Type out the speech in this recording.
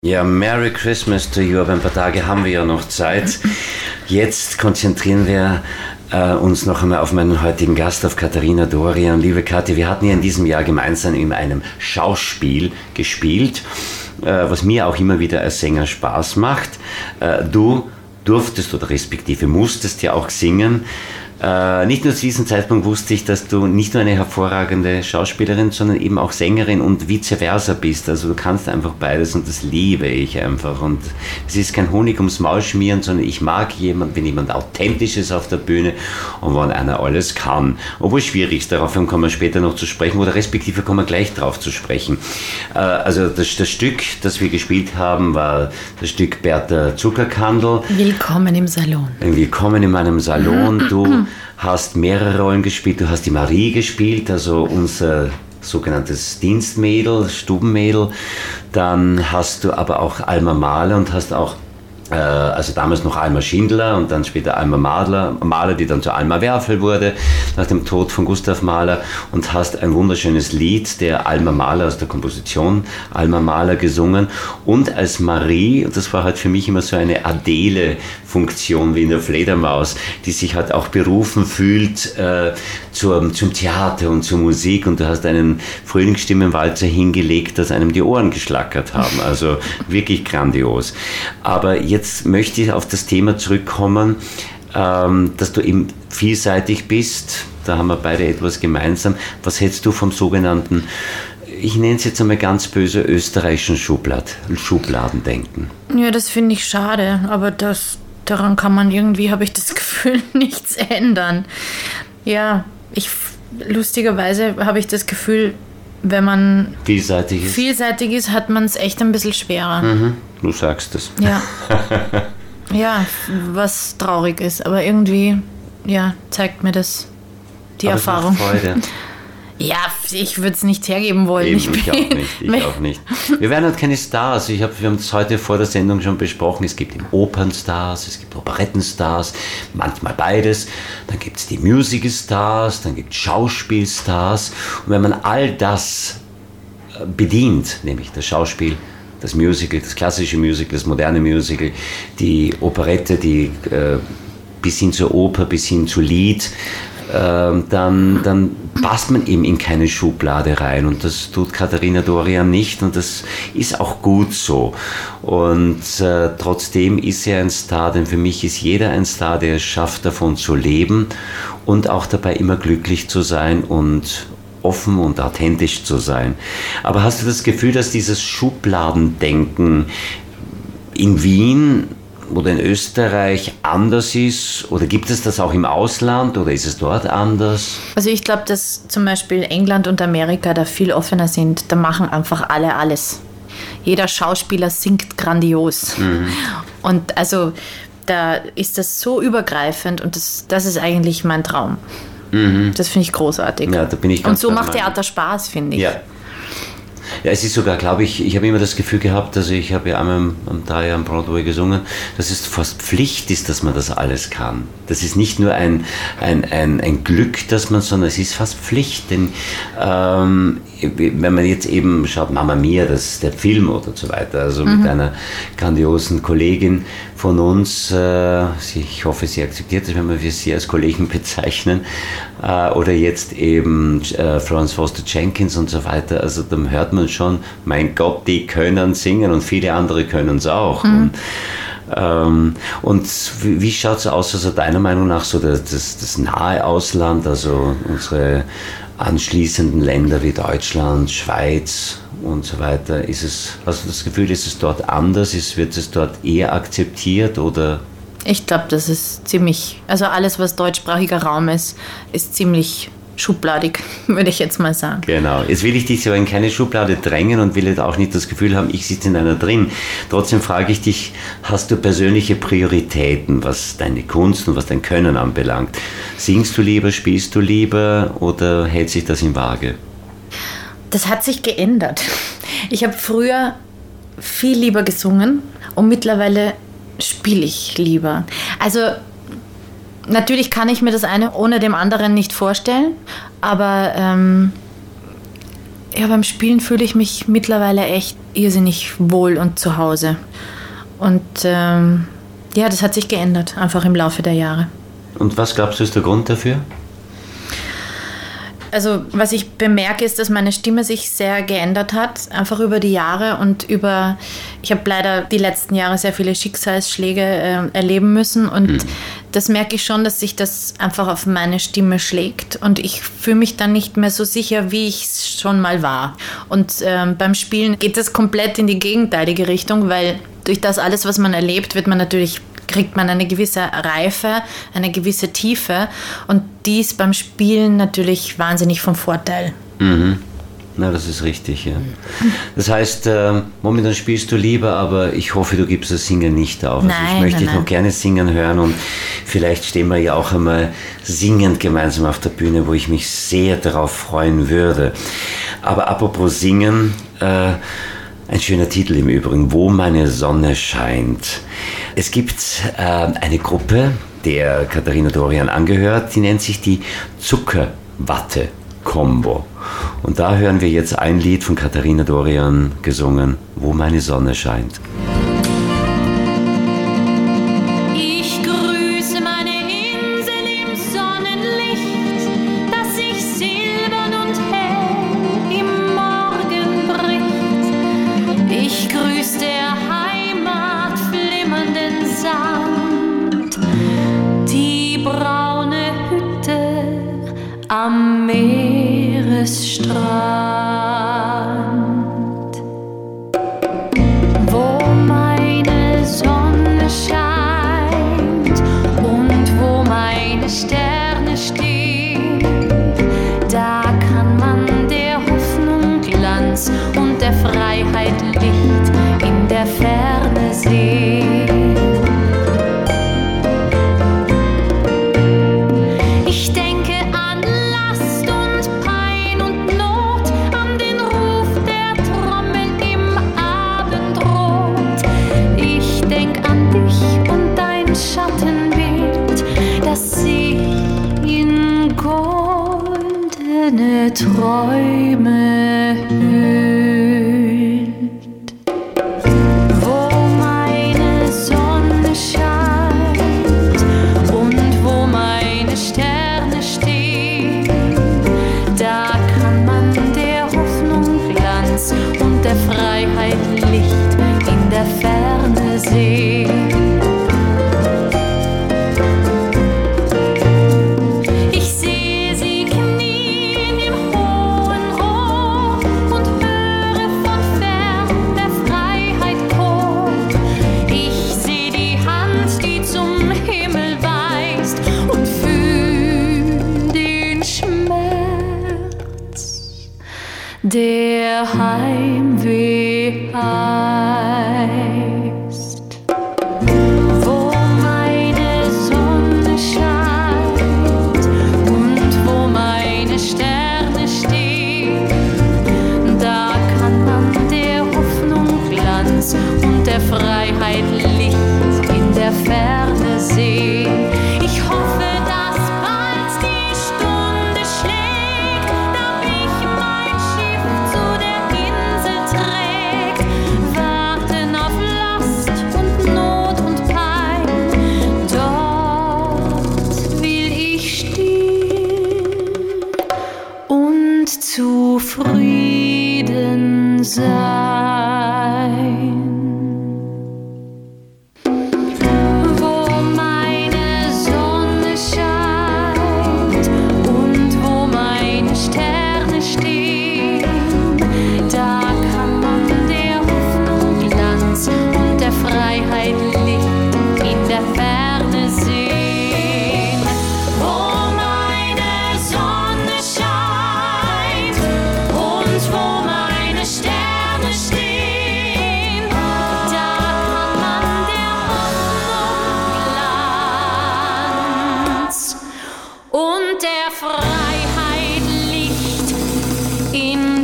Ja, Merry Christmas to you, aber ein paar Tage haben wir ja noch Zeit. Jetzt konzentrieren wir uns noch einmal auf meinen heutigen Gast, auf Katharina Dorian. Liebe Kathi, wir hatten ja in diesem Jahr gemeinsam in einem Schauspiel gespielt, was mir auch immer wieder als Sänger Spaß macht. Du durftest oder respektive musstest ja auch singen. Nicht nur zu diesem Zeitpunkt wusste ich, dass du nicht nur eine hervorragende Schauspielerin, sondern eben auch Sängerin und vice versa bist. Also du kannst einfach beides und das liebe ich einfach. Und es ist kein Honig ums Maul schmieren, sondern ich mag jemanden, wenn jemand authentisch ist auf der Bühne und wenn einer alles kann. Obwohl schwierig ist, darauf kommen wir später noch zu sprechen oder respektive kommen wir gleich drauf zu sprechen. Also das Stück, das wir gespielt haben, war das Stück Bertha Zuckerkandel. Willkommen im Salon. Willkommen in meinem Salon. Du hast mehrere Rollen gespielt. Du hast die Marie gespielt, also unser sogenanntes Dienstmädel, Stubenmädel. Dann hast du aber auch Alma Mahler und hast auch, also damals noch Alma Schindler und dann später Alma Mahler, die dann zu Alma Werfel wurde, nach dem Tod von Gustav Mahler, und hast ein wunderschönes Lied der Alma Mahler aus der Komposition Alma Mahler gesungen. Und als Marie, das war halt für mich immer so eine Adele-Funktion wie in der Fledermaus, die sich halt auch berufen fühlt zum Theater und zur Musik, und du hast einen Frühlingsstimmenwalzer hingelegt, dass einem die Ohren geschlackert haben. Also wirklich grandios. Aber jetzt möchte ich auf das Thema zurückkommen, dass du eben vielseitig bist. Da haben wir beide etwas gemeinsam. Was hältst du vom sogenannten, ich nenne es jetzt einmal ganz böse, österreichischen Schubladendenken? Ja, das finde ich schade, aber daran kann man irgendwie, habe ich das Gefühl, nichts ändern. Ja, lustigerweise habe ich das Gefühl, wenn man vielseitig ist, hat man es echt ein bisschen schwerer. Mhm, du sagst es. Ja. Ja, was traurig ist, aber irgendwie, ja, zeigt mir das die aber Erfahrung. Es macht Freude. Ja, ich würde es nicht hergeben wollen. Eben, ich auch nicht. Wir werden halt keine Stars. Wir haben es heute vor der Sendung schon besprochen. Es gibt Opernstars, es gibt Operettenstars, manchmal beides. Dann gibt es die Musicalstars, dann gibt es Schauspielstars. Und wenn man all das bedient, nämlich das Schauspiel, das Musical, das klassische Musical, das moderne Musical, die Operette, die bis hin zur Oper, bis hin zu Lied, dann passt man eben in keine Schublade rein, und das tut Katharina Dorian nicht, und das ist auch gut so. Und trotzdem ist sie ein Star, denn für mich ist jeder ein Star, der es schafft, davon zu leben und auch dabei immer glücklich zu sein und offen und authentisch zu sein. Aber hast du das Gefühl, dass dieses Schubladendenken in Wien oder in Österreich anders ist? Oder gibt es das auch im Ausland oder ist es dort anders? Also ich glaube, dass zum Beispiel England und Amerika da viel offener sind. Da machen einfach alle alles. Jeder Schauspieler singt grandios. Mhm. Und also da ist das so übergreifend, und das ist eigentlich mein Traum. Mhm. Das finde ich großartig. Ja, da bin ich ganz und so macht Theater Spaß, finde ich. Ja. Ja, es ist sogar, glaube ich habe immer das Gefühl gehabt, also ich habe ja einmal am Broadway gesungen, dass es fast Pflicht ist, dass man das alles kann. Das ist nicht nur ein Glück, sondern es ist fast Pflicht, denn wenn man jetzt eben schaut, Mamma Mia, das ist der Film oder so weiter, also mit einer grandiosen Kollegin von uns, ich hoffe, sie akzeptiert das, wenn wir sie als Kollegen bezeichnen, oder jetzt eben Florence Foster Jenkins und so weiter, also dann hört man schon, mein Gott, die können singen und viele andere können es auch. Mhm. Und wie schaut es aus, also deiner Meinung nach, so das nahe Ausland, also unsere anschließenden Länder wie Deutschland, Schweiz und so weiter, hast du das Gefühl, ist es dort anders, wird es dort eher akzeptiert oder? Ich glaube, das ist ziemlich, also alles, was deutschsprachiger Raum ist ziemlich schubladig, würde ich jetzt mal sagen. Genau. Jetzt will ich dich so in keine Schublade drängen und will jetzt auch nicht das Gefühl haben, ich sitze in einer drin. Trotzdem frage ich dich, hast du persönliche Prioritäten, was deine Kunst und was dein Können anbelangt? Singst du lieber, spielst du lieber oder hält sich das in Waage? Das hat sich geändert. Ich habe früher viel lieber gesungen und mittlerweile spiele ich lieber. Also natürlich kann ich mir das eine ohne dem anderen nicht vorstellen, aber Ja, beim Spielen fühle ich mich mittlerweile echt irrsinnig wohl und zu Hause. Und das hat sich geändert, einfach im Laufe der Jahre. Und was glaubst du, ist der Grund dafür? Also was ich bemerke, ist, dass meine Stimme sich sehr geändert hat, einfach über die Jahre ich habe leider die letzten Jahre sehr viele Schicksalsschläge erleben müssen und das merke ich schon, dass sich das einfach auf meine Stimme schlägt und ich fühle mich dann nicht mehr so sicher, wie ich es schon mal war. Und beim Spielen geht das komplett in die gegenteilige Richtung, weil durch das alles, was man erlebt, kriegt man eine gewisse Reife, eine gewisse Tiefe und die ist beim Spielen natürlich wahnsinnig vom Vorteil. Mhm. Na, das ist richtig, ja. Das heißt, momentan spielst du lieber, aber ich hoffe, du gibst das Singen nicht auf. Nein, also ich möchte dich noch gerne singen hören und vielleicht stehen wir ja auch einmal singend gemeinsam auf der Bühne, wo ich mich sehr darauf freuen würde. Aber apropos Singen, ein schöner Titel im Übrigen, Wo meine Sonne scheint. Es gibt eine Gruppe, der Katharina Dorian angehört, die nennt sich die Zuckerwatte-Kombo. Und da hören wir jetzt ein Lied von Katharina Dorian gesungen, Wo meine Sonne scheint. Am Meeresstrand, wo meine Sonne scheint und wo meine Sterne stehen, da kann man der Hoffnung Glanz und der Freiheit Licht in der Ferne sehen. Träume hüllt, wo meine Sonne scheint und wo meine Sterne stehen, da kann man der Hoffnung Glanz und der Freiheit Licht in der Ferne sehen. Der Heimweh heißt, wo meine Sonne scheint und wo meine Sterne stehen, da kann man der Hoffnung Glanz und der Freiheit Licht in der Ferne sehen. Ich hoffe, dass bald die Stunde schlägt, da mich mein Schiff zu der Insel trägt. Warten auf Last und Not und Pein, dort will ich still und zufrieden sein. Und der Freiheit Licht in